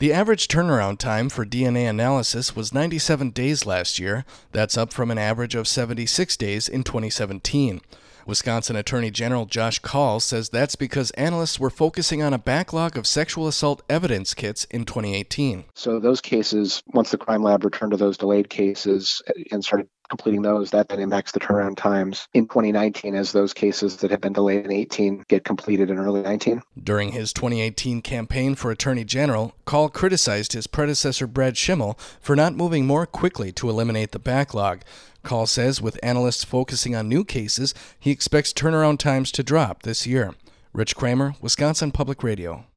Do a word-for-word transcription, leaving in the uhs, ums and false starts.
The average turnaround time for D N A analysis was ninety-seven days last year. That's up from an average of seventy-six days in twenty seventeen. Wisconsin Attorney General Josh Kaul says that's because analysts were focusing on a backlog of sexual assault evidence kits in twenty eighteen. So those cases, once the crime lab returned to those delayed cases and started completing those, that then impacts the turnaround times in twenty nineteen as those cases that have been delayed in eighteen get completed in early nineteen. During his twenty eighteen campaign for Attorney General, Kaul criticized his predecessor Brad Schimmel for not moving more quickly to eliminate the backlog. Kaul says with analysts focusing on new cases, he expects turnaround times to drop this year. Rich Kramer, Wisconsin Public Radio.